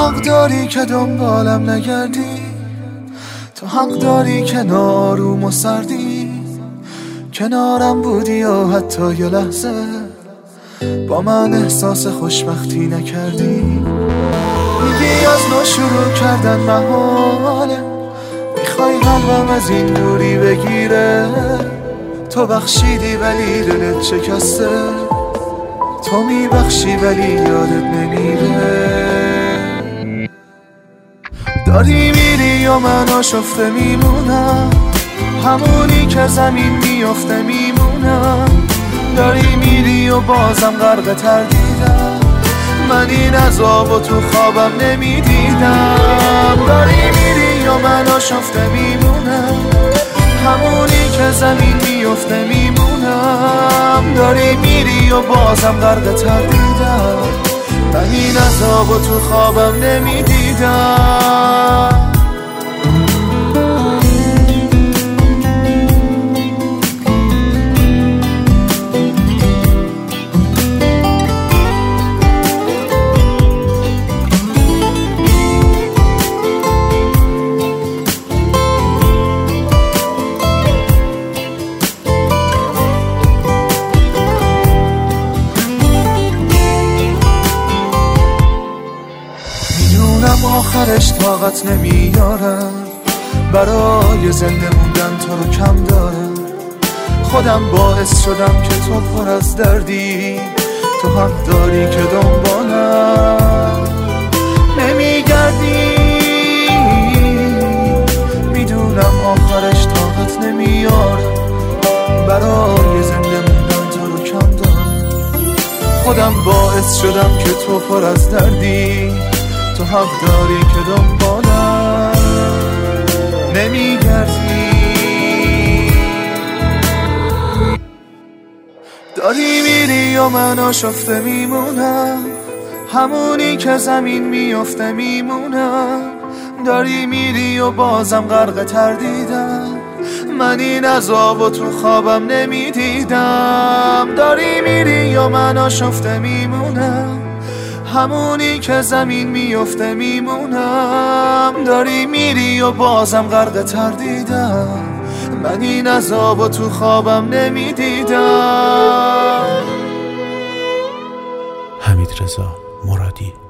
حق داری که دنبالم نگردی، تو حق داری که ناروم و سردی کنارم بودی و حتی یه لحظه با من احساس خوشبختی نکردی. میگی از نو شروع کردن محاله، میخوای قلبم از این دوری بگیره. تو بخشیدی ولی دلت شکسته، تو میبخشی ولی یادت نمیره. داری میری و من آشفته میمونم، همونی که زمین میفته میمونم. داری میری و بازم غرق تردیدم، من این عذاب و تو خوابم نمیدیدم. داری میری و من آشفته میمونم، همونی که زمین میفته میمونم. داری میری و بازم غرق تردیدم، من این عذاب و تو خوابم نمیدیدم. آخرش طاقت نمیارم، برای زنده موندن تو رو کم دارم. خودم باعث شدم که تو پر از دردی، تو حق داری که دنبالم نمیگردی. میدونم آخرش طاقت نمیارم، برای زنده موندن تو رو کم دارم. خودم باعث شدم که تو پر از دردی، تو حق داری که دنبالم نمیگردی. داری میری و من آشفته میمونم، همونی که زمین میفته میمونم. داری میری و بازم غرق تردیدم، من این عذاب و تو خوابم نمیدیدم. داری میری و من آشفته میمونم، همونی که زمین میفته میمونم. داری میری و بازم غرق تردیدم، من این عذاب و تو خوابم نمیدیدم. حمیدرضا مرادی.